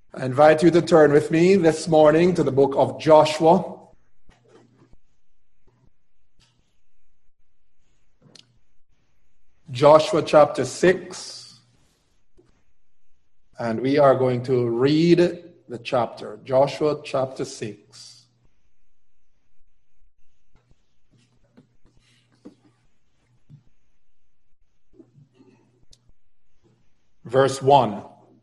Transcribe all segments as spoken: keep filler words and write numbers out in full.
I invite you to turn with me this morning to the book of Joshua. Joshua chapter six. And we are going to read the chapter. Joshua chapter six. Verse one.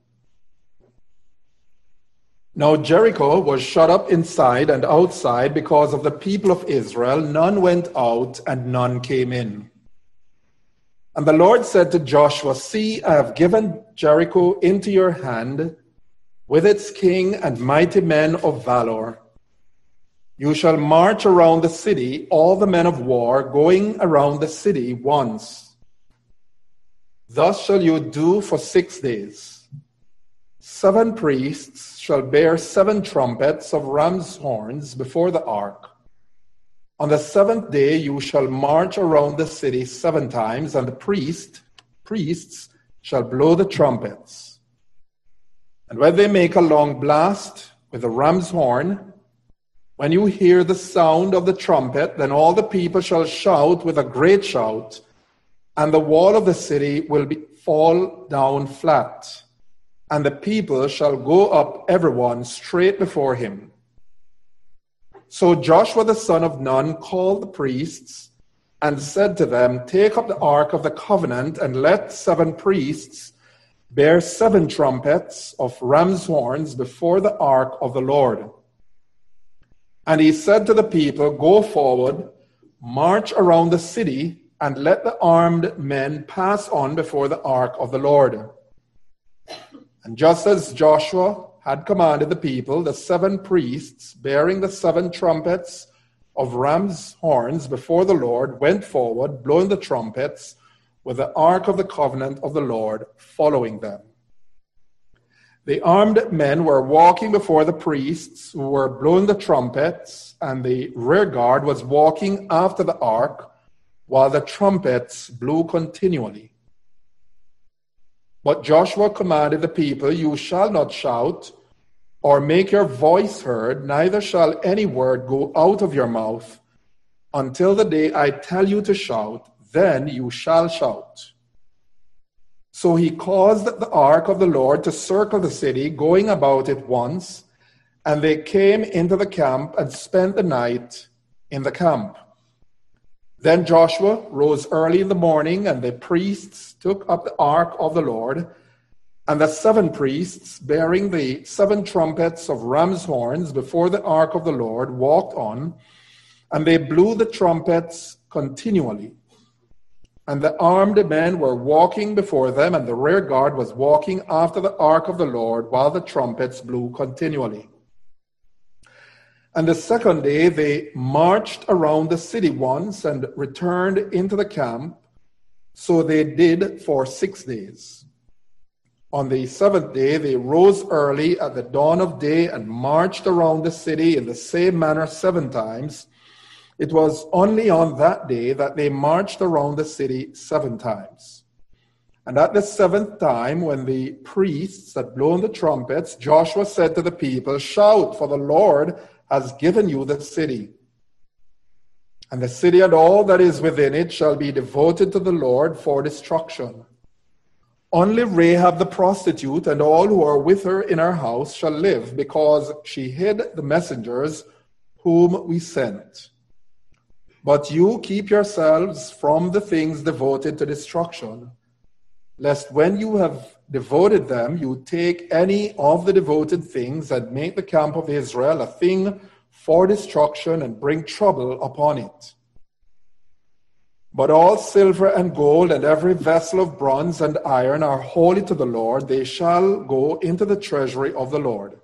Now Jericho was shut up inside and outside because of the people of Israel. None went out and none came in. And the Lord said to Joshua, See, I have given Jericho into your hand with its king and mighty men of valor. You shall march around the city, all the men of war, going around the city once. Thus shall you do for six days. Seven priests shall bear seven trumpets of ram's horns before the ark. On the seventh day you shall march around the city seven times, and the priest, priests shall blow the trumpets. And when they make a long blast with the ram's horn, when you hear the sound of the trumpet, then all the people shall shout with a great shout, and the wall of the city will be, fall down flat. And the people shall go up everyone straight before him. So Joshua the son of Nun called the priests and said to them, Take up the ark of the covenant and let seven priests bear seven trumpets of ram's horns before the ark of the Lord. And he said to the people, Go forward, march around the city, and let the armed men pass on before the ark of the Lord. And just as Joshua had commanded the people, the seven priests bearing the seven trumpets of ram's horns before the Lord went forward, blowing the trumpets, with the ark of the covenant of the Lord following them. The armed men were walking before the priests who were blowing the trumpets, and the rear guard was walking after the ark while the trumpets blew continually. But Joshua commanded the people, You shall not shout or make your voice heard, neither shall any word go out of your mouth until the day I tell you to shout, then you shall shout. So he caused the ark of the Lord to circle the city, going about it once, and they came into the camp and spent the night in the camp. Then Joshua rose early in the morning, and the priests took up the ark of the Lord, and the seven priests, bearing the seven trumpets of ram's horns before the ark of the Lord, walked on, and they blew the trumpets continually. And the armed men were walking before them, and the rear guard was walking after the ark of the Lord, while the trumpets blew continually. And the second day they marched around the city once and returned into the camp. So they did for six days. On the seventh day they rose early at the dawn of day and marched around the city in the same manner seven times. It was only on that day that they marched around the city seven times. And at the seventh time, when the priests had blown the trumpets, Joshua said to the people, Shout, for the Lord has given you the city. And the city and all that is within it shall be devoted to the Lord for destruction. Only Rahab the prostitute and all who are with her in her house shall live, because she hid the messengers whom we sent. But you keep yourselves from the things devoted to destruction, lest when you have devoted them, you take any of the devoted things and make the camp of Israel a thing for destruction and bring trouble upon it. But all silver and gold and every vessel of bronze and iron are holy to the Lord. They shall go into the treasury of the Lord.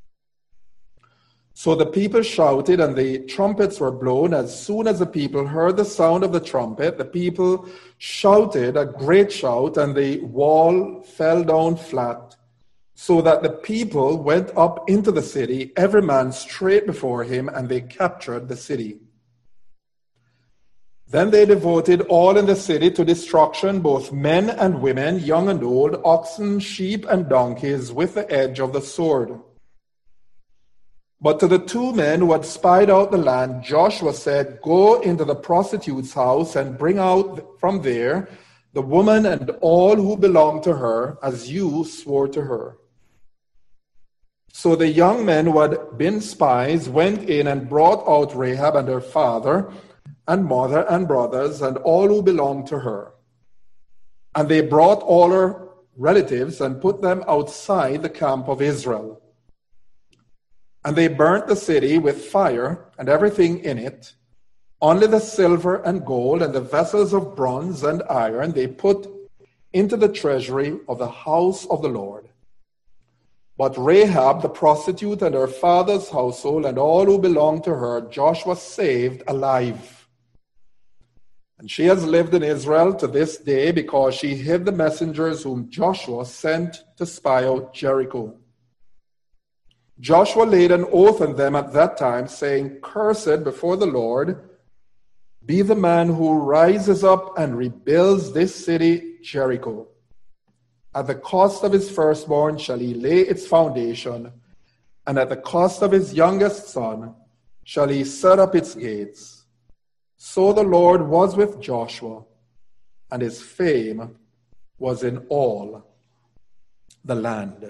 So the people shouted, and the trumpets were blown. As soon as the people heard the sound of the trumpet, the people shouted a great shout, and the wall fell down flat, so that the people went up into the city, every man straight before him, and they captured the city. Then they devoted all in the city to destruction, both men and women, young and old, oxen, sheep, and donkeys, with the edge of the sword. But to the two men who had spied out the land, Joshua said, "Go into the prostitute's house and bring out from there the woman and all who belong to her, as you swore to her." So the young men who had been spies went in and brought out Rahab and her father and mother and brothers and all who belonged to her. And they brought all her relatives and put them outside the camp of Israel. And they burnt the city with fire and everything in it. Only the silver and gold and the vessels of bronze and iron they put into the treasury of the house of the Lord. But Rahab the prostitute and her father's household and all who belonged to her, Joshua saved alive. And she has lived in Israel to this day because she hid the messengers whom Joshua sent to spy out Jericho. Joshua laid an oath on them at that time, saying, "Cursed before the Lord be the man who rises up and rebuilds this city, Jericho. At the cost of his firstborn shall he lay its foundation, and at the cost of his youngest son shall he set up its gates." So the Lord was with Joshua, and his fame was in all the land.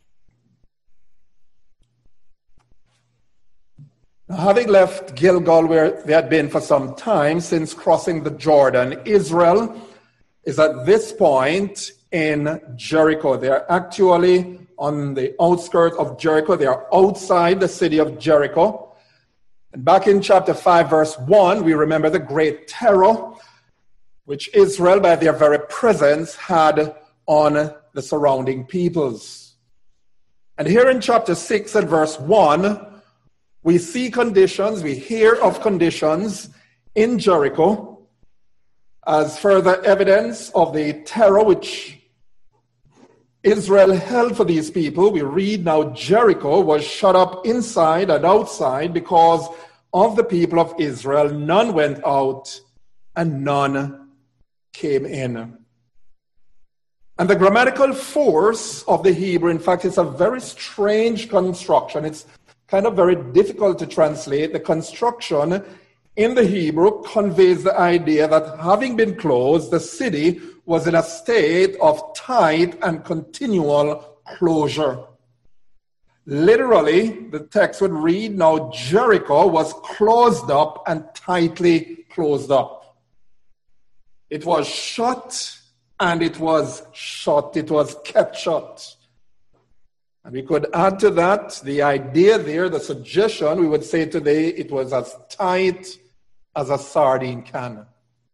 Now, having left Gilgal, where they had been for some time since crossing the Jordan, Israel is at this point in Jericho. They are actually on the outskirts of Jericho. They are outside the city of Jericho. And back in chapter five, verse one, we remember the great terror which Israel, by their very presence, had on the surrounding peoples. And here in chapter six and verse one, we see conditions, we hear of conditions in Jericho as further evidence of the terror which Israel held for these people. We read now Jericho was shut up inside and outside because of the people of Israel. None went out and none came in. And the grammatical force of the Hebrew, in fact, it's a very strange construction. It's kind of very difficult to translate. The construction in the Hebrew conveys the idea that having been closed, the city was in a state of tight and continual closure. Literally, the text would read, now Jericho was closed up and tightly closed up. It was shut and it was shut. It was kept shut. And we could add to that the idea there, the suggestion, we would say today, it was as tight as a sardine can.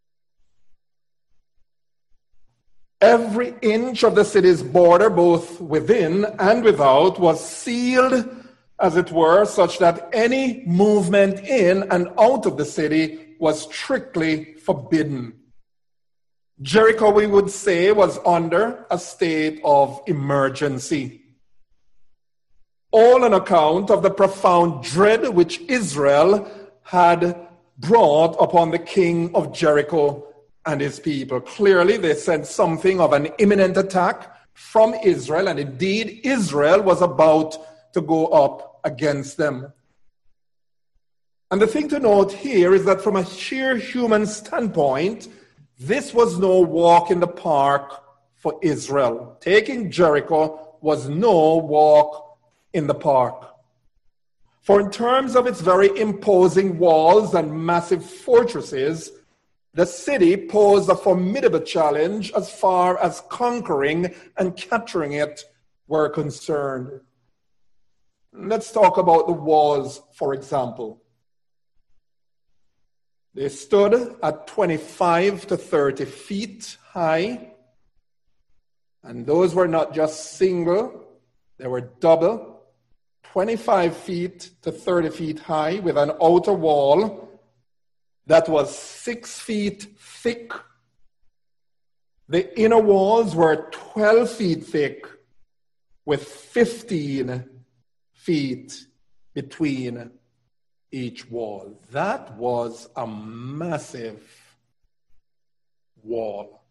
Every inch of the city's border, both within and without, was sealed, as it were, such that any movement in and out of the city was strictly forbidden. Jericho, we would say, was under a state of emergency. All on account of the profound dread which Israel had brought upon the king of Jericho and his people. Clearly, they sensed something of an imminent attack from Israel, and indeed, Israel was about to go up against them. And the thing to note here is that from a sheer human standpoint, this was no walk in the park for Israel. Taking Jericho was no walk in the park. For in terms of its very imposing walls and massive fortresses, the city posed a formidable challenge as far as conquering and capturing it were concerned. Let's talk about the walls, for example. They stood at twenty-five to thirty feet high, and those were not just single, they were double, twenty-five feet to thirty feet high, with an outer wall that was six feet thick. The inner walls were twelve feet thick, with fifteen feet between each wall. That was a massive wall.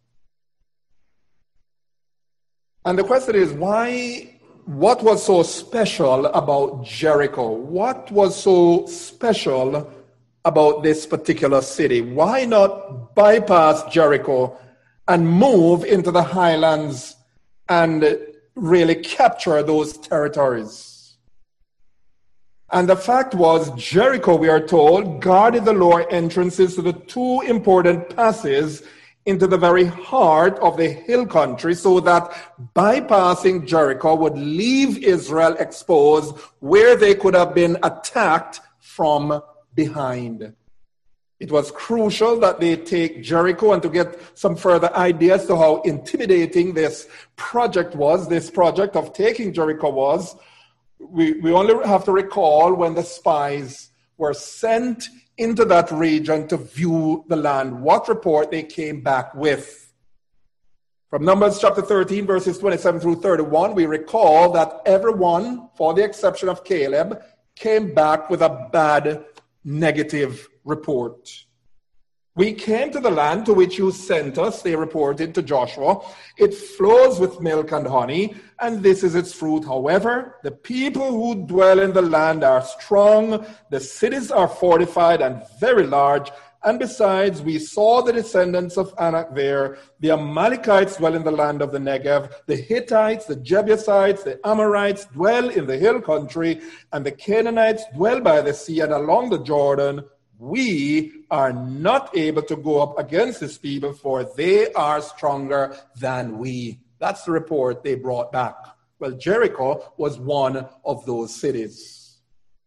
And the question is, why, what was so special about Jericho? What was so special about this particular city? Why not bypass Jericho and move into the highlands and really capture those territories? And the fact was, Jericho, we are told, guarded the lower entrances to the two important passes into the very heart of the hill country, so that bypassing Jericho would leave Israel exposed where they could have been attacked from behind. It was crucial that they take Jericho, and to get some further ideas to how intimidating this project was, this project of taking Jericho was, we, we only have to recall when the spies were sent into that region to view the land, what report they came back with. From Numbers chapter thirteen, verses twenty-seven through thirty-one, we recall that everyone, for the exception of Caleb, came back with a bad, negative report. We came to the land to which you sent us, they reported to Joshua. It flows with milk and honey, and this is its fruit. However, the people who dwell in the land are strong, the cities are fortified and very large, and besides, we saw the descendants of Anak there. The Amalekites dwell in the land of the Negev, the Hittites, the Jebusites, the Amorites dwell in the hill country, and the Canaanites dwell by the sea and along the Jordan. We are not able to go up against these people, for they are stronger than we. That's the report they brought back. Well, Jericho was one of those cities.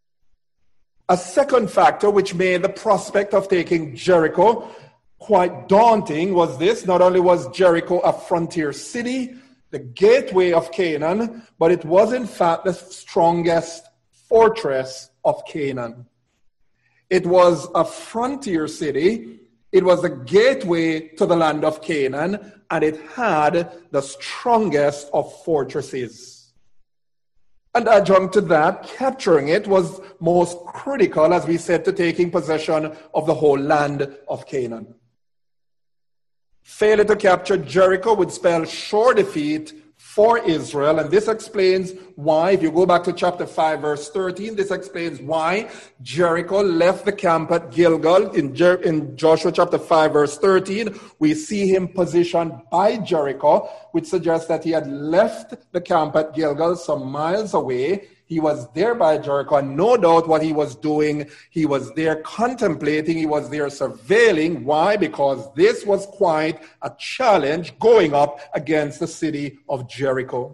A second factor which made the prospect of taking Jericho quite daunting was this. Not only was Jericho a frontier city, the gateway of Canaan, but it was in fact the strongest fortress of Canaan. It was a frontier city, it was the gateway to the land of Canaan, and it had the strongest of fortresses. And adjunct to that, capturing it was most critical, as we said, to taking possession of the whole land of Canaan. Failure to capture Jericho would spell sure defeat for Israel, and this explains why, if you go back to chapter five, verse thirteen, this explains why Jericho left the camp at Gilgal. In, Jer- in Joshua chapter five, verse thirteen, we see him positioned by Jericho, which suggests that he had left the camp at Gilgal some miles away. He was there by Jericho, and no doubt what he was doing, he was there contemplating, he was there surveilling. Why? Because this was quite a challenge going up against the city of Jericho.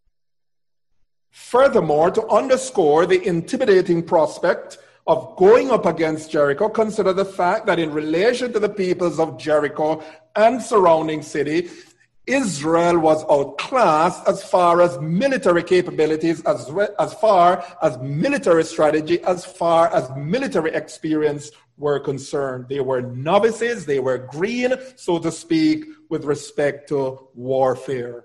Furthermore, to underscore the intimidating prospect of going up against Jericho, consider the fact that in relation to the peoples of Jericho and surrounding city, Israel was outclassed as far as military capabilities, as, as far as military strategy, as far as military experience were concerned. They were novices, they were green, so to speak, with respect to warfare.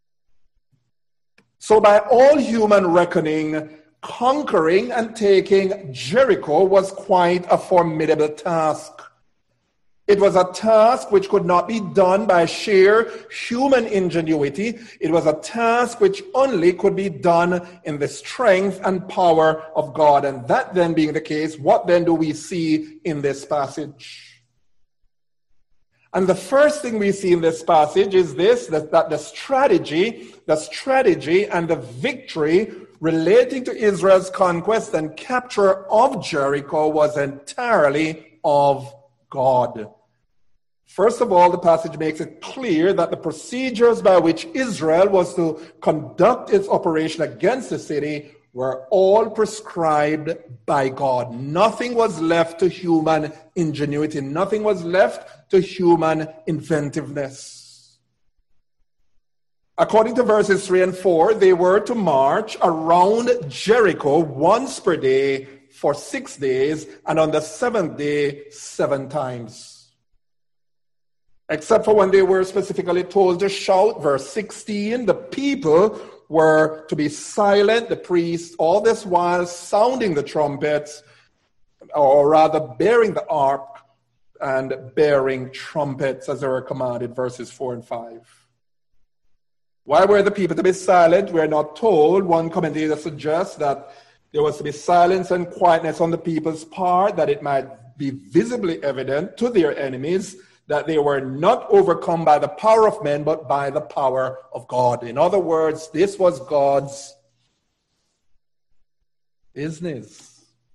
So by all human reckoning, conquering and taking Jericho was quite a formidable task. It was a task which could not be done by sheer human ingenuity. It was a task which only could be done in the strength and power of God. And that then being the case, what then do we see in this passage? And the first thing we see in this passage is this, that, that the strategy, the strategy and the victory relating to Israel's conquest and capture of Jericho was entirely of God. First of all, the passage makes it clear that the procedures by which Israel was to conduct its operation against the city were all prescribed by God. Nothing was left to human ingenuity. Nothing was left to human inventiveness. According to verses three and four, they were to march around Jericho once per day for six days, and on the seventh day, seven times. Except for when they were specifically told to shout, verse sixteen, the people were to be silent, the priests, all this while sounding the trumpets, or rather bearing the ark, and bearing trumpets as they were commanded, verses four and five. Why were the people to be silent? We are not told. One commentator suggests that there was to be silence and quietness on the people's part, that it might be visibly evident to their enemies that they were not overcome by the power of men, but by the power of God. In other words, this was God's business.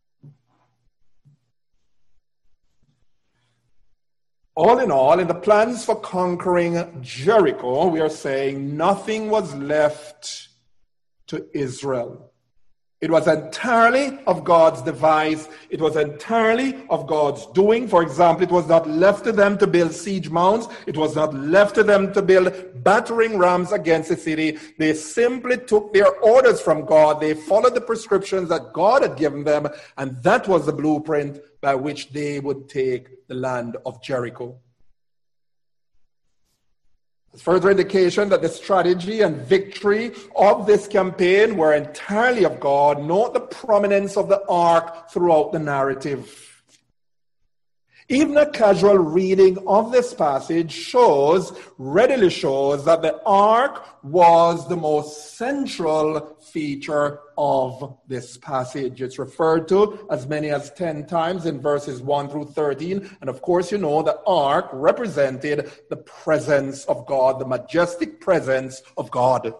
All in all, in the plans for conquering Jericho, we are saying nothing was left to Israel. It was entirely of God's device. It was entirely of God's doing. For example, it was not left to them to build siege mounds. It was not left to them to build battering rams against the city. They simply took their orders from God. They followed the prescriptions that God had given them, and that was the blueprint by which they would take the land of Jericho. There's further indication that the strategy and victory of this campaign were entirely of God. Note the prominence of the ark throughout the narrative. Even a casual reading of this passage shows, readily shows, that the ark was the most central feature of this passage. It's referred to as many as ten times in verses one through thirteen. And of course, you know, the ark represented the presence of God, the majestic presence of God.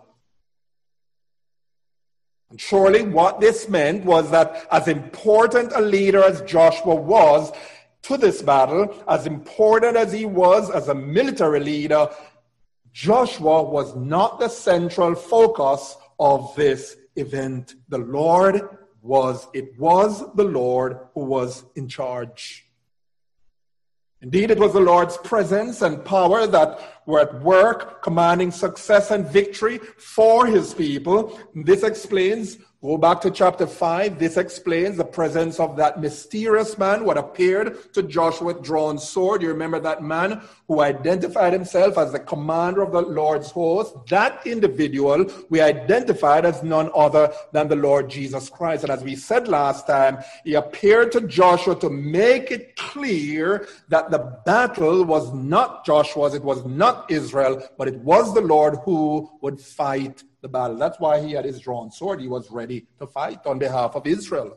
And surely what this meant was that as important a leader as Joshua was to this battle, as important as he was as a military leader, Joshua was not the central focus of this event. The Lord was, it was the Lord who was in charge. Indeed, it was the Lord's presence and power that were at work, commanding success and victory for his people. This explains, go back to chapter five, this explains the presence of that mysterious man who had appeared to Joshua with drawn sword. You remember that man who identified himself as the commander of the Lord's host? That individual we identified as none other than the Lord Jesus Christ. And as we said last time, he appeared to Joshua to make it clear that the battle was not Joshua's, it was not Israel, but it was the Lord who would fight the battle. That's why he had his drawn sword. He was ready to fight on behalf of Israel.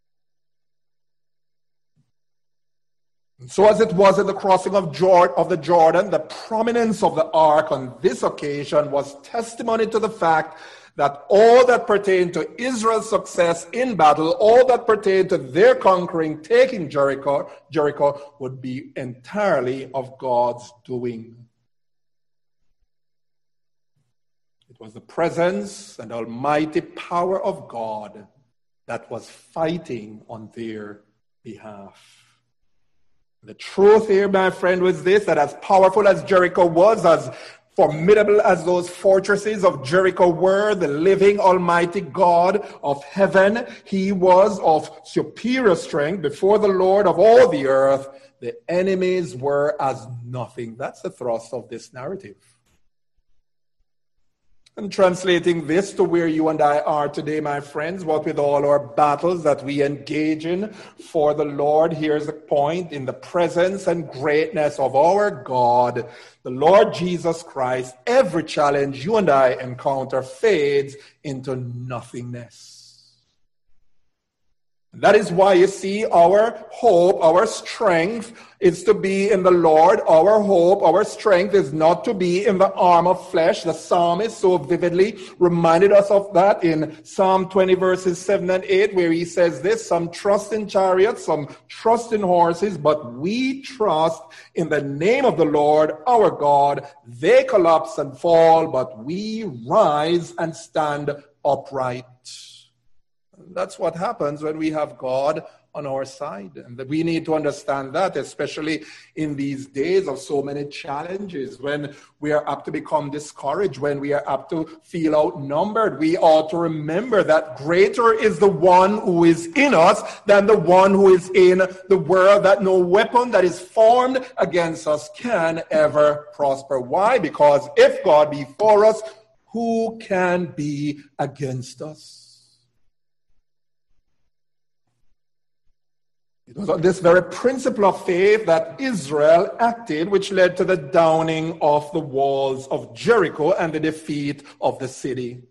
And so as it was at the crossing of, Jord- of the Jordan, the prominence of the ark on this occasion was testimony to the fact that all that pertained to Israel's success in battle, all that pertained to their conquering, taking Jericho, Jericho would be entirely of God's doing. It was the presence and almighty power of God that was fighting on their behalf. The truth here, my friend, was this, that as powerful as Jericho was, as formidable as those fortresses of Jericho were, the living almighty God of heaven, he was of superior strength before the Lord of all the earth. The enemies were as nothing. That's the thrust of this narrative. And translating this to where you and I are today, my friends, what with all our battles that we engage in for the Lord, here's the point: in the presence and greatness of our God, the Lord Jesus Christ, every challenge you and I encounter fades into nothingness. That is why, you see, our hope, our strength is to be in the Lord. Our hope, our strength is not to be in the arm of flesh. The psalmist so vividly reminded us of that in Psalm twenty, verses seven and eight, where he says this: some trust in chariots, some trust in horses, but we trust in the name of the Lord our God. They collapse and fall, but we rise and stand upright. That's what happens when we have God on our side. And we need to understand that, especially in these days of so many challenges, when we are apt to become discouraged, when we are apt to feel outnumbered. We ought to remember that greater is the one who is in us than the one who is in the world, that no weapon that is formed against us can ever prosper. Why? Because if God be for us, who can be against us? It was on this very principle of faith that Israel acted, which led to the downing of the walls of Jericho and the defeat of the city.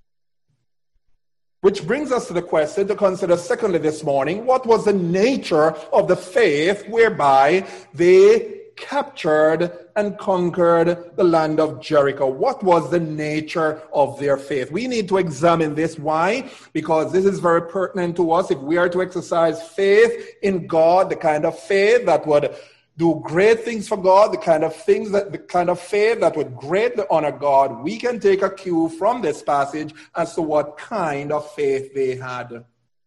Which brings us to the question to consider secondly this morning: what was the nature of the faith whereby they captured and conquered the land of Jericho? What was the nature of their faith? We need to examine this. Why? Because this is very pertinent to us if we are to exercise faith in God, the kind of faith that would do great things for God, the kind of things that the kind of faith that would greatly honor God. We can take a cue from this passage as to what kind of faith they had.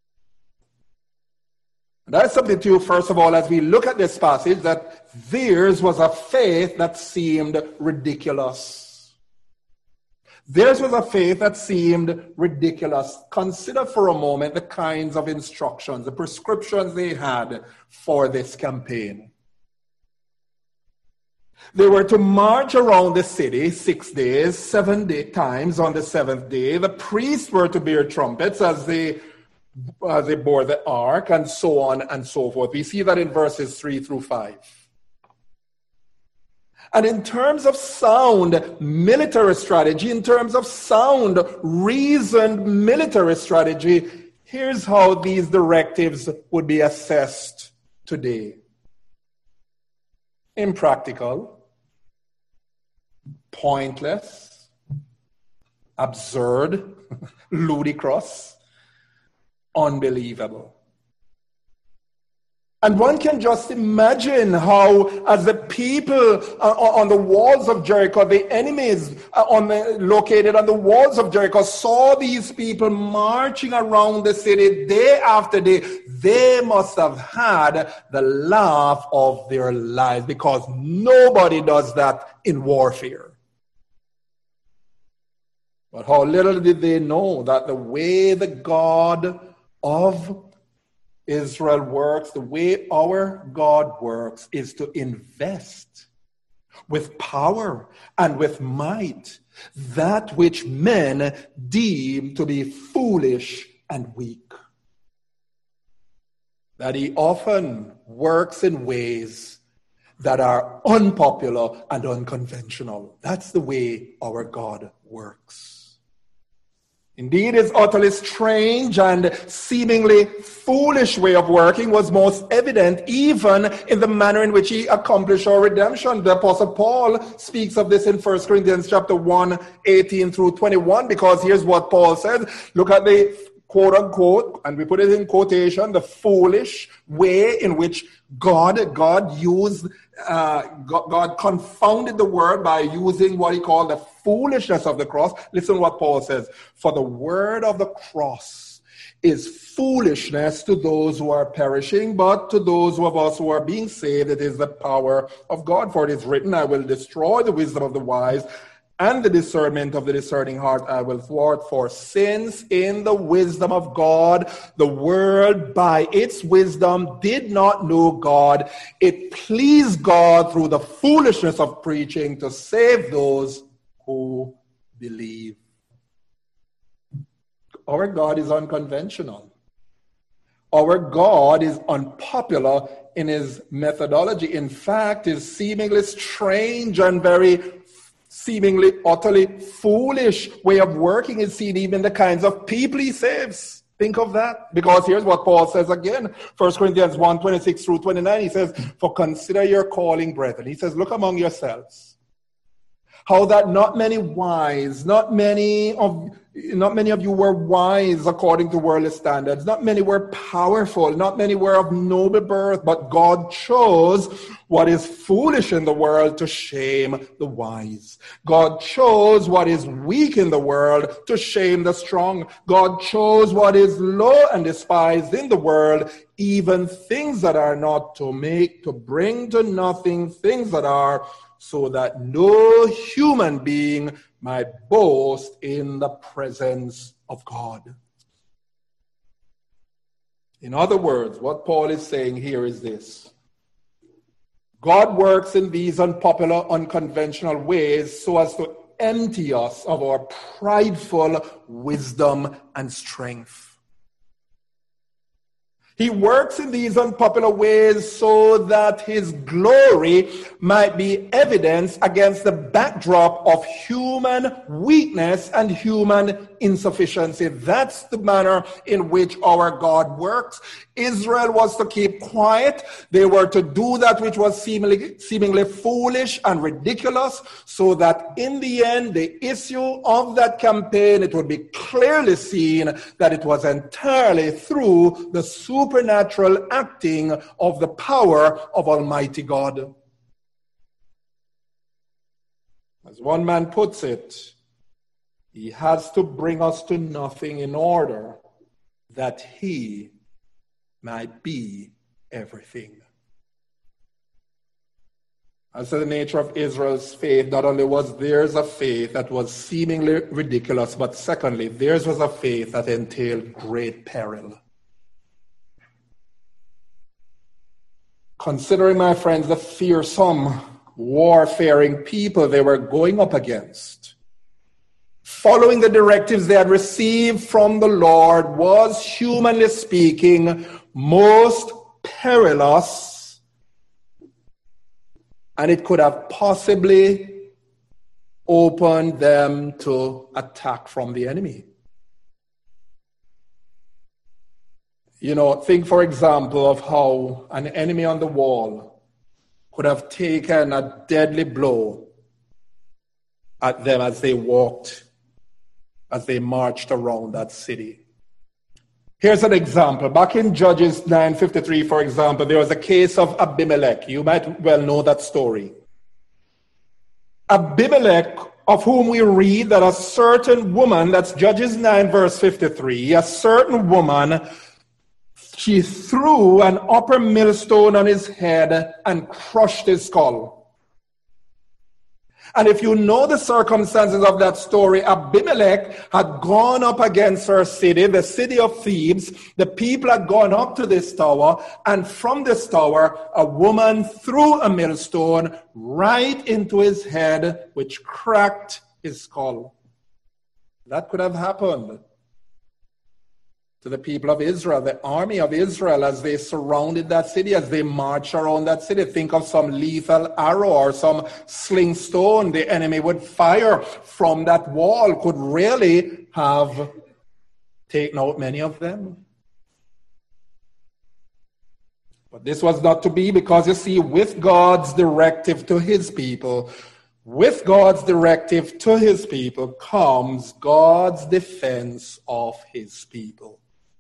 And I submit to you, first of all, as we look at this passage, that theirs was a faith that seemed ridiculous. Theirs was a faith that seemed ridiculous. Consider for a moment the kinds of instructions, the prescriptions they had for this campaign. They were to march around the city six days, seven day times on the seventh day. The priests were to bear trumpets as they, as they bore the ark, and so on and so forth. We see that in verses three through five. And in terms of sound military strategy, in terms of sound, reasoned military strategy, here's how these directives would be assessed today. Impractical, pointless, absurd, ludicrous, unbelievable. And one can just imagine how, as the people uh, on the walls of Jericho, the enemies uh, on the, located on the walls of Jericho, saw these people marching around the city day after day, they must have had the laugh of their lives, because nobody does that in warfare. But how little did they know that the way the God of Israel works, the way our God works, is to invest with power and with might that which men deem to be foolish and weak. That he often works in ways that are unpopular and unconventional. That's the way our God works. Indeed, his utterly strange and seemingly foolish way of working was most evident even in the manner in which he accomplished our redemption. The Apostle Paul speaks of this in First Corinthians chapter one, eighteen through twenty-one, because here's what Paul says. Look at the quote unquote, and we put it in quotation, the foolish way in which God, God used, uh, God, God confounded the word by using what he called the foolishness of the cross. Listen to what Paul says. For the word of the cross is foolishness to those who are perishing, but to those of us who are being saved, it is the power of God. For it is written, I will destroy the wisdom of the wise, and the discernment of the discerning heart I will thwart. For since in the wisdom of God, the world by its wisdom did not know God, it pleased God through the foolishness of preaching to save those who believe. Our God is unconventional. Our God is unpopular in his methodology. In fact, his seemingly strange and very seemingly utterly foolish way of working is seen even in the kinds of people he saves. Think of that. Because here's what Paul says again. First Corinthians one, twenty-six through twenty-nine. He says, for consider your calling, brethren. He says, look among yourselves. How that not many wise, not many of not many of you were wise according to worldly standards. Not many were powerful. Not many were of noble birth. But God chose what is foolish in the world to shame the wise. God chose what is weak in the world to shame the strong. God chose what is low and despised in the world, even things that are not, to make, to bring to nothing things that are, so that no human being might boast in the presence of God. In other words, what Paul is saying here is this. God works in these unpopular, unconventional ways so as to empty us of our prideful wisdom and strength. He works in these unpopular ways so that his glory might be evidenced against the backdrop of human weakness and human insufficiency. That's the manner in which our God works. Israel was to keep quiet. They were to do that which was seemingly, seemingly foolish and ridiculous, so that in the end, the issue of that campaign, it would be clearly seen that it was entirely through the supernatural acting of the power of Almighty God. As one man puts it, he has to bring us to nothing in order that he might be everything. As to the nature of Israel's faith, not only was theirs a faith that was seemingly ridiculous, but secondly, theirs was a faith that entailed great peril. Considering, my friends, the fearsome, warfaring people they were going up against, following the directives they had received from the Lord was, humanly speaking, most perilous, and it could have possibly opened them to attack from the enemy. You know, think, for example, of how an enemy on the wall could have taken a deadly blow at them as they walked, as they marched around that city. Here's an example. Back in Judges nine fifty-three, for example, there was a case of Abimelech. You might well know that story. Abimelech, of whom we read that a certain woman, that's Judges nine verse fifty-three, a certain woman, she threw an upper millstone on his head and crushed his skull. And if you know the circumstances of that story, Abimelech had gone up against her city, the city of Thebes. The people had gone up to this tower, and from this tower, a woman threw a millstone right into his head, which cracked his skull. That could have happened to the people of Israel, the army of Israel, as they surrounded that city, as they marched around that city. Think of some lethal arrow or some sling stone the enemy would fire from that wall could really have taken out many of them. But this was not to be, because you see, with God's directive to his people, with God's directive to his people comes God's defense of his people.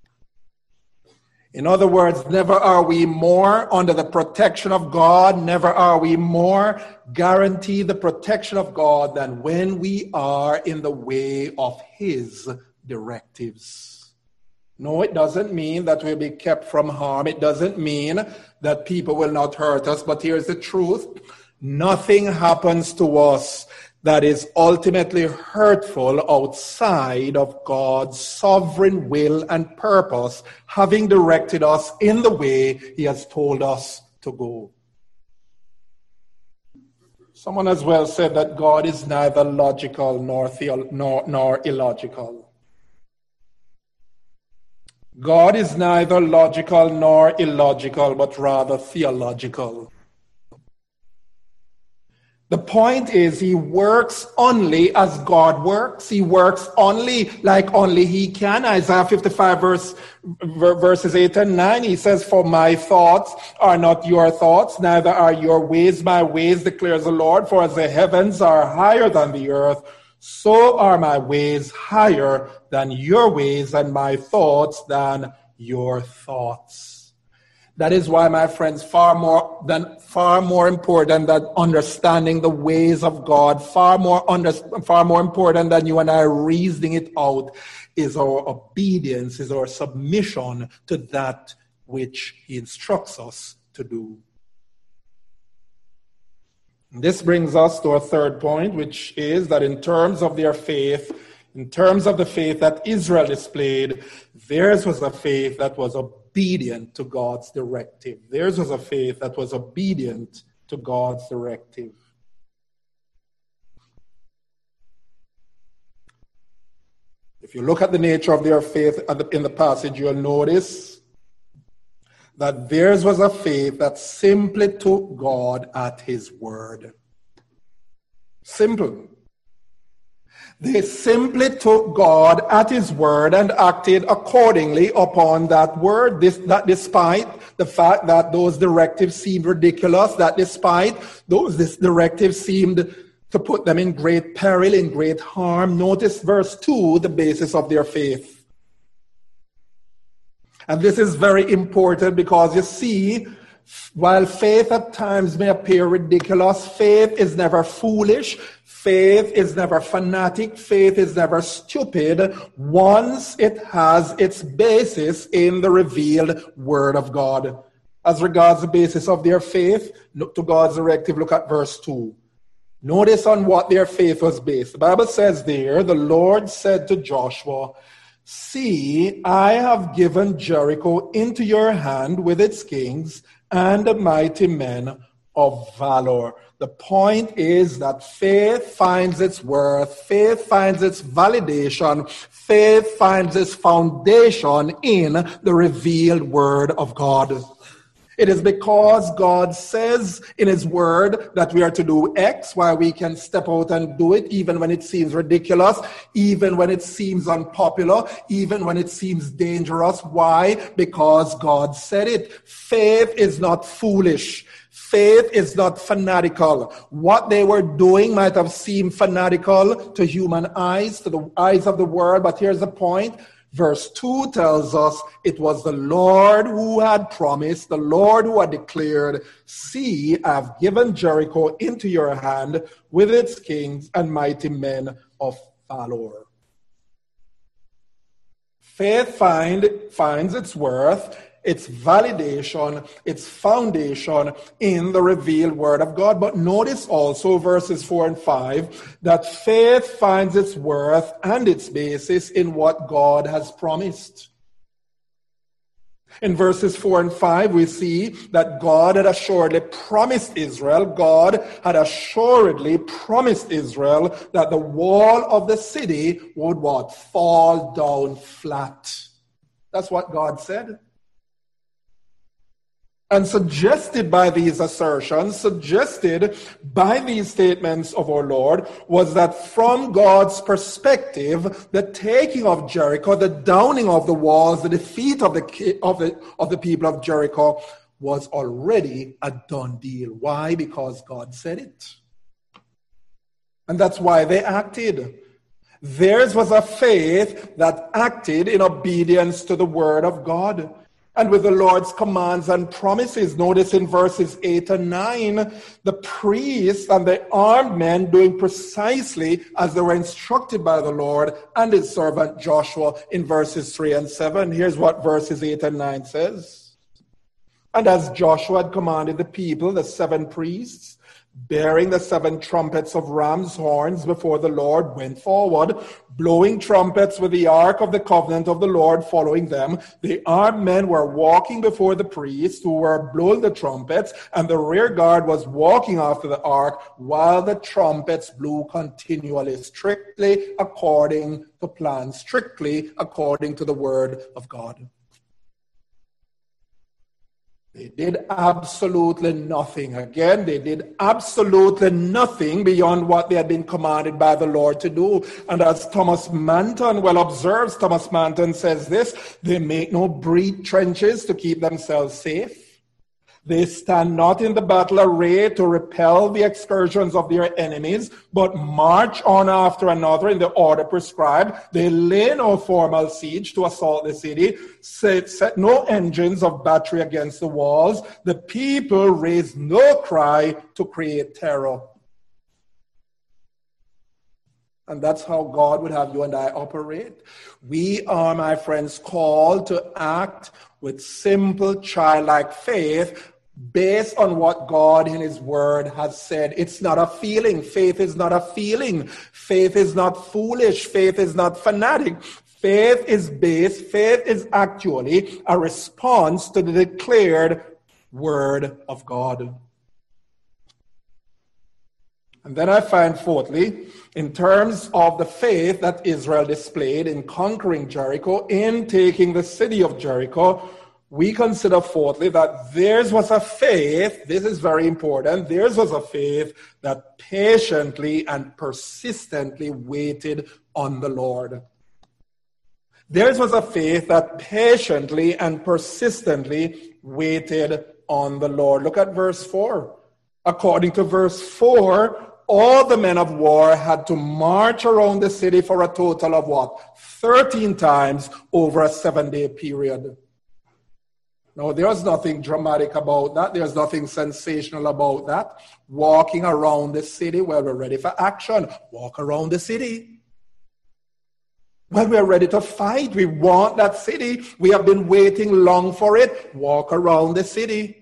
In other words, never are we more under the protection of God, never are we more guaranteed the protection of God than when we are in the way of his directives. No, it doesn't mean that we'll be kept from harm. It doesn't mean that people will not hurt us. But here's the truth. Nothing happens to us that is ultimately hurtful outside of God's sovereign will and purpose, having directed us in the way he has told us to go. Someone has well said that God is neither logical nor, theo- nor, nor illogical. God is neither logical nor illogical, but rather theological. The point is, he works only as God works. He works only like only he can. Isaiah fifty-five verse, verses eight and nine, he says, "For my thoughts are not your thoughts, neither are your ways my ways, declares the Lord. For as the heavens are higher than the earth, so are my ways higher than your ways, and my thoughts than your thoughts." That is why, my friends, far more than far more important than understanding the ways of God, far more under, far more important than you and I reasoning it out, is our obedience, is our submission to that which he instructs us to do. This brings us to our third point, which is that in terms of their faith, in terms of the faith that Israel displayed, theirs was a faith that was obedient to God's directive. Theirs was a faith that was obedient to God's directive. If you look at the nature of their faith in the passage, you'll notice that theirs was a faith that simply took God at his word. Simple. They simply took God at his word and acted accordingly upon that word. This, that despite the fact that those directives seemed ridiculous, that despite those this directives seemed to put them in great peril, in great harm. Notice verse two, the basis of their faith. And this is very important because you see, while faith at times may appear ridiculous, faith is never foolish. Faith is never fanatic. Faith is never stupid once it has its basis in the revealed word of God. As regards the basis of their faith, look to God's directive, look at verse two. Notice on what their faith was based. The Bible says there, the Lord said to Joshua, "See, I have given Jericho into your hand with its kings and the mighty men of valor." The point is that faith finds its worth, faith finds its validation, faith finds its foundation in the revealed word of God. It is because God says in his word that we are to do X, why we can step out and do it, even when it seems ridiculous, even when it seems unpopular, even when it seems dangerous. Why? Because God said it. Faith is not foolish. Faith is not fanatical. What they were doing might have seemed fanatical to human eyes, to the eyes of the world, but here's the point. Verse two tells us it was the Lord who had promised, the Lord who had declared, "See, I've given Jericho into your hand with its kings and mighty men of valor." Faith find, finds its worth, its validation, its foundation in the revealed word of God. But notice also verses four and five that faith finds its worth and its basis in what God has promised. In verses four and five, we see that God had assuredly promised Israel, God had assuredly promised Israel that the wall of the city would what? Fall down flat. That's what God said. And suggested by these assertions, suggested by these statements of our Lord, was that from God's perspective, the taking of Jericho, the downing of the walls, the defeat of the, of the, of the people of Jericho was already a done deal. Why? Because God said it. And that's why they acted. Theirs was a faith that acted in obedience to the word of God. And with the Lord's commands and promises, notice in verses eight and nine, the priests and the armed men doing precisely as they were instructed by the Lord and his servant Joshua in verses three and seven. Here's what verses eight and nine says. And as Joshua had commanded the people, the seven priests, bearing the seven trumpets of ram's horns before the Lord, went forward, blowing trumpets with the ark of the covenant of the Lord following them. The armed men were walking before the priests who were blowing the trumpets, and the rear guard was walking after the ark while the trumpets blew continually, strictly according to plan, strictly according to the word of God. They did absolutely nothing. Again, they did absolutely nothing beyond what they had been commanded by the Lord to do. And as Thomas Manton well observes, Thomas Manton says this, they make no breed trenches to keep themselves safe. They stand not in the battle array to repel the excursions of their enemies, but march on after another in the order prescribed. They lay no formal siege to assault the city, set, set no engines of battery against the walls. The people raise no cry to create terror. And that's how God would have you and I operate. We are, my friends, called to act with simple childlike faith based on what God in his word has said. It's not a feeling. Faith is not a feeling. Faith is not foolish. Faith is not fanatic. Faith is based, faith is actually a response to the declared word of God. And then I find, fourthly, in terms of the faith that Israel displayed in conquering Jericho, in taking the city of Jericho, we consider fourthly that theirs was a faith, this is very important, theirs was a faith that patiently and persistently waited on the Lord. Theirs was a faith that patiently and persistently waited on the Lord. Look at verse four. According to verse four, all the men of war had to march around the city for a total of what? thirteen times over a seven-day period. Now, there's nothing dramatic about that. There's nothing sensational about that. Walking around the city, well, we're ready for action. Walk around the city. Well, we're ready to fight. We want that city. We have been waiting long for it. Walk around the city.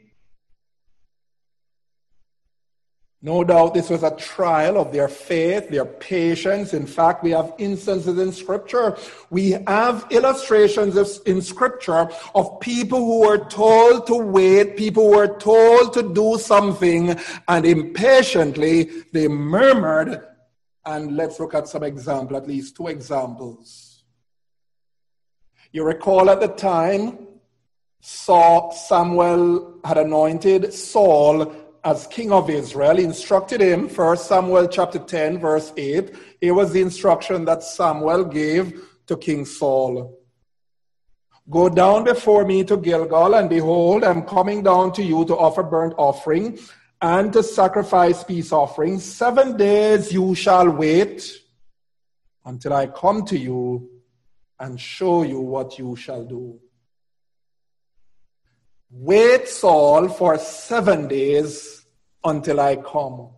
No doubt this was a trial of their faith, their patience. In fact, we have instances in Scripture. We have illustrations of, in Scripture of people who were told to wait, people who were told to do something, and impatiently they murmured. And let's look at some examples, at least two examples. You recall at the time, Saul, Samuel had anointed Saul as king of Israel. He instructed him, First Samuel chapter ten, verse eight. Here was the instruction that Samuel gave to King Saul. Go down before me to Gilgal, and behold, I'm coming down to you to offer burnt offering and to sacrifice peace offerings. Seven days you shall wait until I come to you and show you what you shall do. Wait, Saul, for seven days until I come.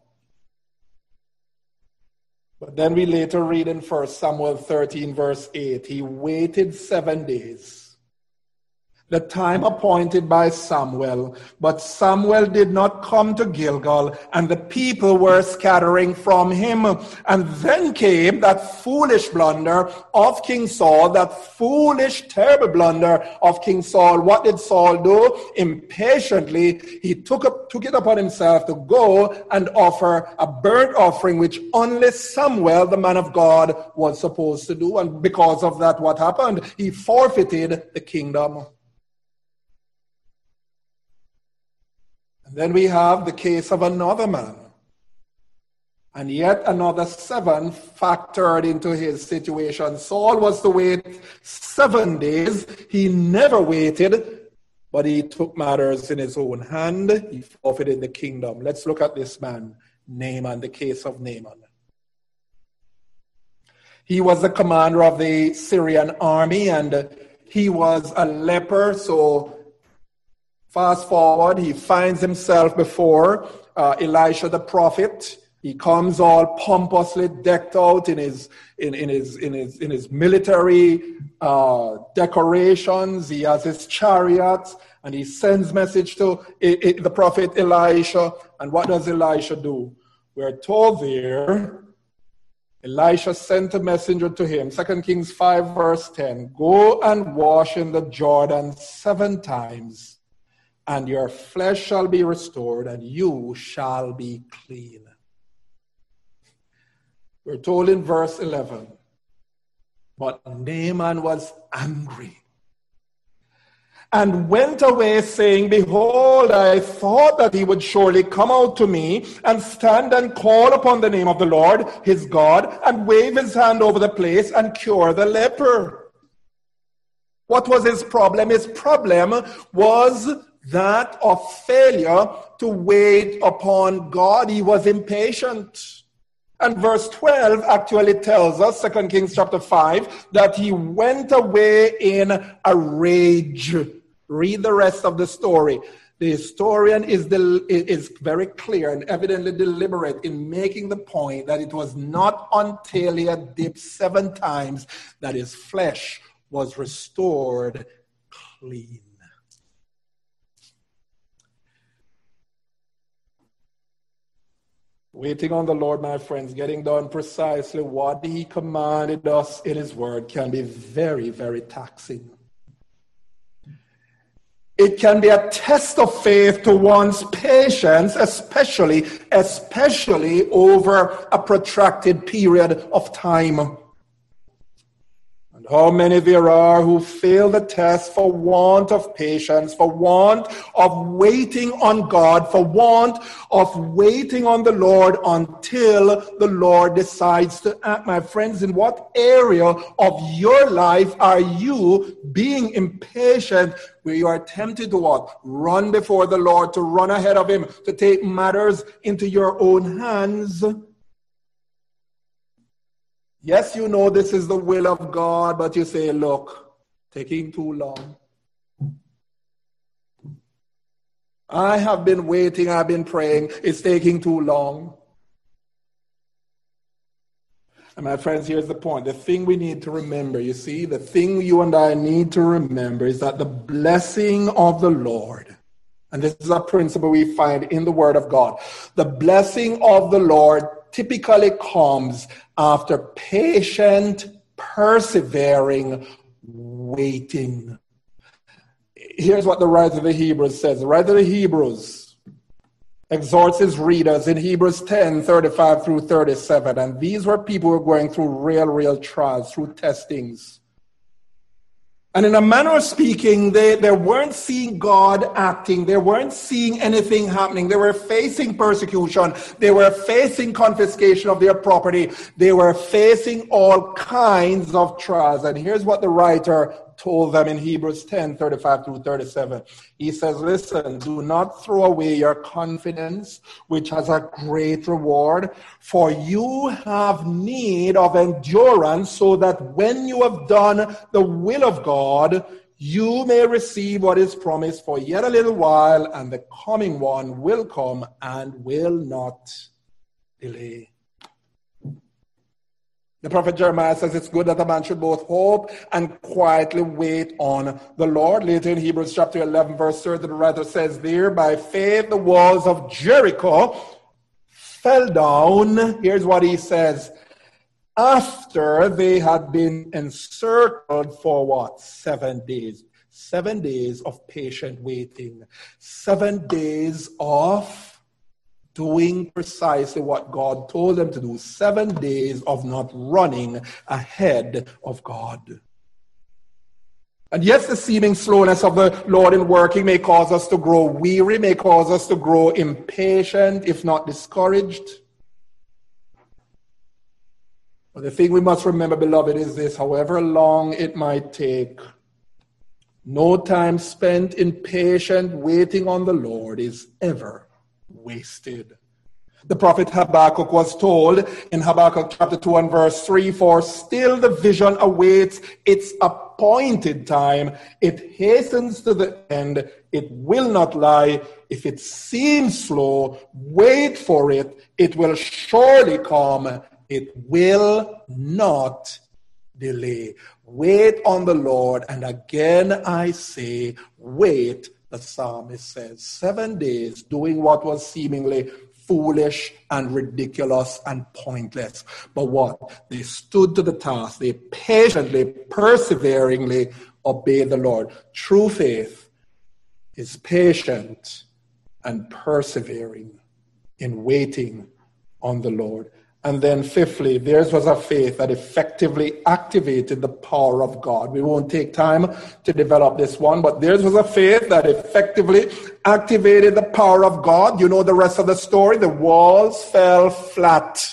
But then we later read in First Samuel thirteen, verse eight, he waited seven days. The time appointed by Samuel, but Samuel did not come to Gilgal, and the people were scattering from him. And then came that foolish blunder of King Saul, that foolish, terrible blunder of King Saul. What did Saul do? Impatiently, he took, up, took it upon himself to go and offer a burnt offering, which only Samuel, the man of God, was supposed to do. And because of that, what happened? He forfeited the kingdom. Then we have the case of another man. And yet another seven factored into his situation. Saul was to wait seven days. He never waited, but he took matters in his own hand. He forfeited the kingdom. Let's look at this man, Naaman, the case of Naaman. He was the commander of the Syrian army, and he was a leper, so fast forward, he finds himself before uh, Elisha the prophet. He comes all pompously decked out in his in, in his in his in his military uh, decorations. He has his chariots, and he sends message to it, it, the prophet Elisha. And what does Elisha do? We're told there, Elisha sent a messenger to him. Second Kings five, verse ten. Go and wash in the Jordan seven times, and your flesh shall be restored, and you shall be clean. We're told in verse eleven, but Naaman was angry and went away, saying, behold, I thought that he would surely come out to me and stand and call upon the name of the Lord, his God, and wave his hand over the place and cure the leper. What was his problem? His problem was that of failure to wait upon God. He was impatient. And verse twelve actually tells us, Second Kings chapter five, that he went away in a rage. Read the rest of the story. The historian is, del- is very clear and evidently deliberate in making the point that it was not until he had dipped seven times that his flesh was restored clean. Waiting on the Lord, my friends, getting done precisely what he commanded us in his word can be very, very taxing. It can be a test of faith to one's patience, especially, especially over a protracted period of time. And How many there are who fail the test for want of patience, for want of waiting on God, for want of waiting on the Lord until the Lord decides to act. My friends, in what area of your life are you being impatient, where you are tempted to what? Run before the Lord, to run ahead of him, to take matters into your own hands? Yes, you know this is the will of God, but you say, look, taking too long. I have been waiting, I've been praying, it's taking too long. And my friends, here's the point. The thing we need to remember, you see, the thing you and I need to remember is that the blessing of the Lord, and this is a principle we find in the Word of God, the blessing of the Lord typically comes after patient, persevering waiting. Here's what the writer of the Hebrews says. The writer of the Hebrews exhorts his readers in Hebrews ten, thirty-five through thirty-seven. And these were people who were going through real, real trials, through testings. And in a manner of speaking, they, they weren't seeing God acting. They weren't seeing anything happening. They were facing persecution. They were facing confiscation of their property. They were facing all kinds of trials. And here's what the writer told them in Hebrews ten, thirty-five through thirty-seven. He says, listen, do not throw away your confidence, which has a great reward, for you have need of endurance, so that when you have done the will of God, you may receive what is promised. For yet a little while, and the coming one will come and will not delay. The prophet Jeremiah says it's good that a man should both hope and quietly wait on the Lord. Later in Hebrews chapter eleven, verse thirty, the writer says there, by faith the walls of Jericho fell down. Here's what he says. After they had been encircled for what? Seven days. Seven days of patient waiting. Seven days of doing precisely what God told them to do. Seven days of not running ahead of God. And yes, the seeming slowness of the Lord in working may cause us to grow weary, may cause us to grow impatient, if not discouraged. But the thing we must remember, beloved, is this: however long it might take, no time spent in patient waiting on the Lord is ever wasted. The prophet Habakkuk was told in Habakkuk chapter two and verse three, for still the vision awaits its appointed time. It hastens to the end. It will not lie. If it seems slow, wait for it. It will surely come. It will not delay. Wait on the Lord. And again I say, wait. The psalmist says, seven days doing what was seemingly foolish and ridiculous and pointless. But what? They stood to the task. They patiently, perseveringly obeyed the Lord. True faith is patient and persevering in waiting on the Lord. And then fifthly, theirs was a faith that effectively activated the power of God. We won't take time to develop this one, but theirs was a faith that effectively activated the power of God. You know the rest of the story. The walls fell flat.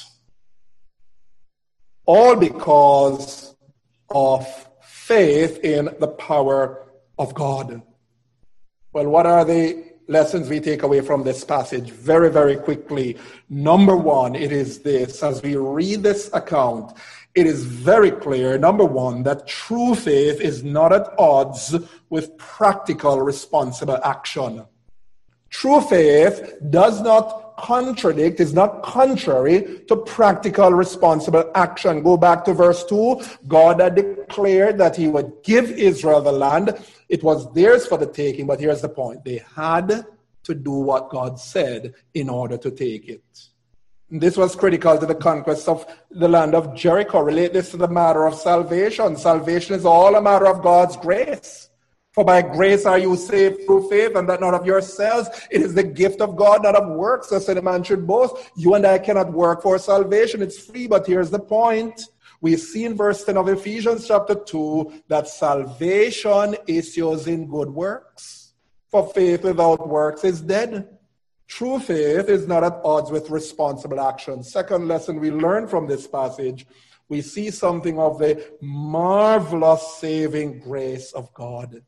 All because of faith in the power of God. Well, what are the lessons we take away from this passage? Very, very quickly. Number one, it is this. As we read this account, it is very clear, number one, that true faith is not at odds with practical, responsible action. True faith does not contradict, is not contrary to practical, responsible action. Go back to verse two. God had declared that he would give Israel the land. It was theirs for the taking, but here's the point. They had to do what God said in order to take it. And this was critical to the conquest of the land of Jericho. Relate this to the matter of salvation. Salvation is all a matter of God's grace. For by grace are you saved through faith, and that not of yourselves. It is the gift of God, not of works, so that a man should boast. You and I cannot work for salvation. It's free, but here's the point. We see in verse ten of Ephesians chapter two that salvation issues in good works. For faith without works is dead. True faith is not at odds with responsible action. Second lesson we learn from this passage, we see something of the marvelous saving grace of God.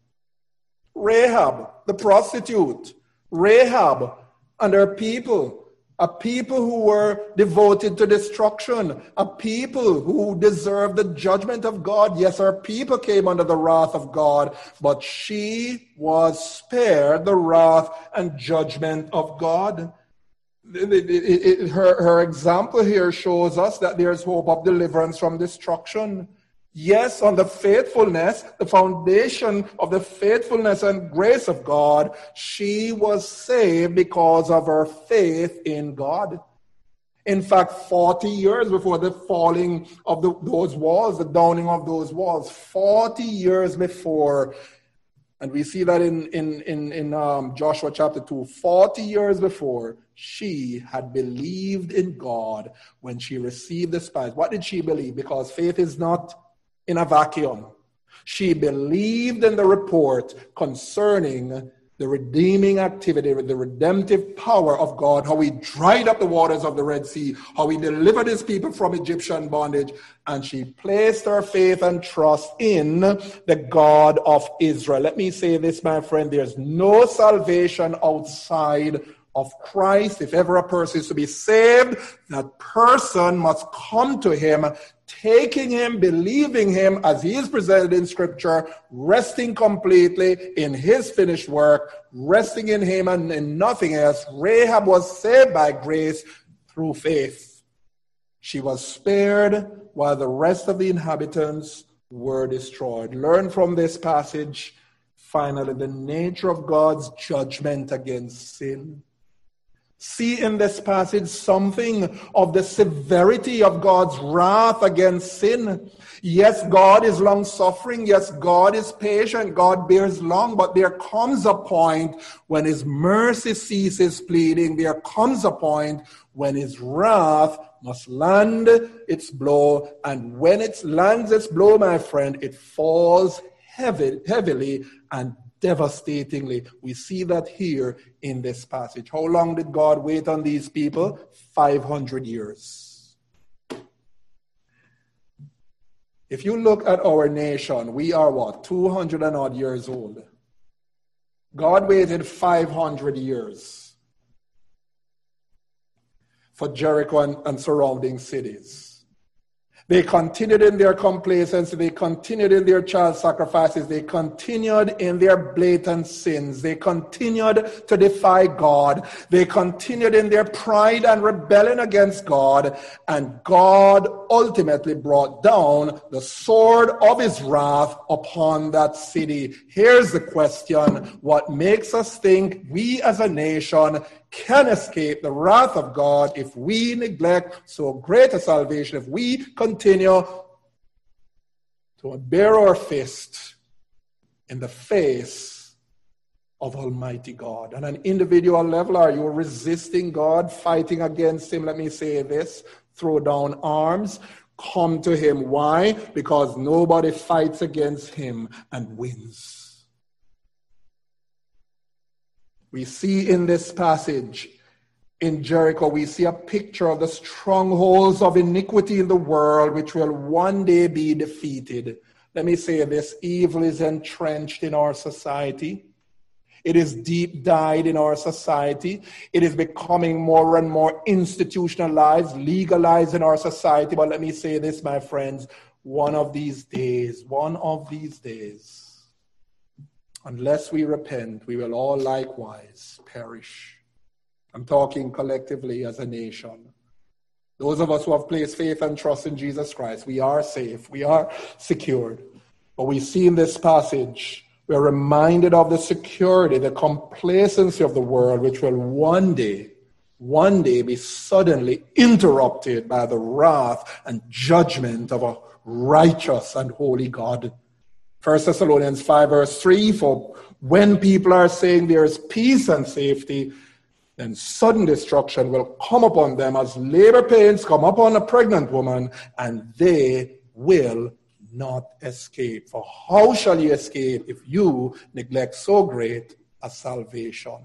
Rahab, the prostitute, Rahab and her people, a people who were devoted to destruction, a people who deserved the judgment of God. Yes, her people came under the wrath of God, but she was spared the wrath and judgment of God. It, it, it, her, her example here shows us that there's hope of deliverance from destruction. Yes, on the faithfulness, the foundation of the faithfulness and grace of God, she was saved because of her faith in God. In fact, forty years before the falling of the, those walls, the downing of those walls, forty years before, and we see that in, in, in, in um, Joshua chapter two, forty years before, she had believed in God when she received the spies. What did she believe? Because faith is not in a vacuum. She believed in the report concerning the redeeming activity, the redemptive power of God, how he dried up the waters of the Red Sea, how he delivered his people from Egyptian bondage, and she placed her faith and trust in the God of Israel. Let me say this, my friend, there's no salvation outside of Christ. If ever a person is to be saved, that person must come to him, taking him, believing him as he is presented in Scripture, resting completely in his finished work, resting in him and in nothing else. Rahab was saved by grace through faith. She was spared while the rest of the inhabitants were destroyed. Learn from this passage, finally, the nature of God's judgment against sin. See in this passage something of the severity of God's wrath against sin. Yes, God is long-suffering. Yes, God is patient. God bears long. But there comes a point when his mercy ceases pleading. There comes a point when his wrath must land its blow. And when it lands its blow, my friend, it falls heavy, heavily and devastatingly. We see that here in this passage. How long did God wait on these people? five hundred years. If you look at our nation, we are what? two hundred and odd years old. God waited five hundred years for Jericho and, and surrounding cities. They continued in their complacency. They continued in their child sacrifices. They continued in their blatant sins. They continued to defy God. They continued in their pride and rebellion against God. And God ultimately brought down the sword of his wrath upon that city. Here's the question. What makes us think we as a nation can escape the wrath of God if we neglect so great a salvation, if we continue to bear our fist in the face of Almighty God? On an individual level, are you resisting God, fighting against him? Let me say this, throw down arms, come to him. Why? Because nobody fights against him and wins. We see in this passage in Jericho, we see a picture of the strongholds of iniquity in the world, which will one day be defeated. Let me say this, evil is entrenched in our society. It is deep dyed in our society. It is becoming more and more institutionalized, legalized in our society. But let me say this, my friends, one of these days, one of these days, unless we repent, we will all likewise perish. I'm talking collectively as a nation. Those of us who have placed faith and trust in Jesus Christ, we are safe, we are secured. But we see in this passage, we're reminded of the security, the complacency of the world, which will one day, one day be suddenly interrupted by the wrath and judgment of a righteous and holy God. First Thessalonians five verse three, for when people are saying there is peace and safety, then sudden destruction will come upon them as labor pains come upon a pregnant woman, and they will not escape. For how shall you escape if you neglect so great a salvation?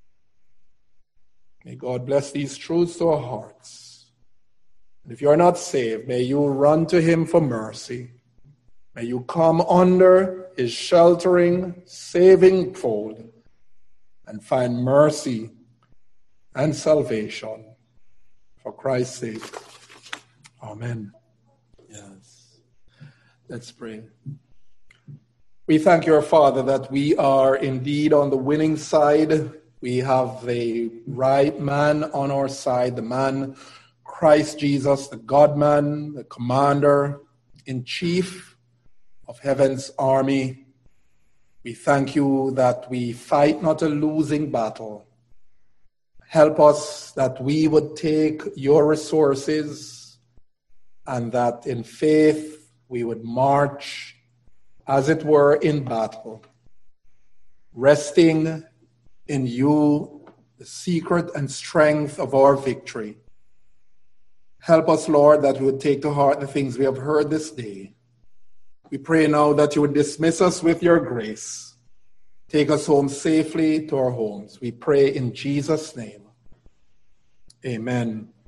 May God bless these truths to our hearts. And if you are not saved, may you run to him for mercy. May you come under his sheltering, saving fold and find mercy and salvation. For Christ's sake. Amen. Yes. Let's pray. We thank your Father that we are indeed on the winning side. We have the right man on our side, the man, Christ Jesus, the God-man, the commander-in-chief of heaven's army. We thank you that we fight not a losing battle. Help us that we would take your resources and that in faith we would march, as it were, in battle, resting in you, the secret and strength of our victory. Help us, Lord, that we would take to heart the things we have heard this day. We pray now that you would dismiss us with your grace. Take us home safely to our homes. We pray in Jesus' name. Amen.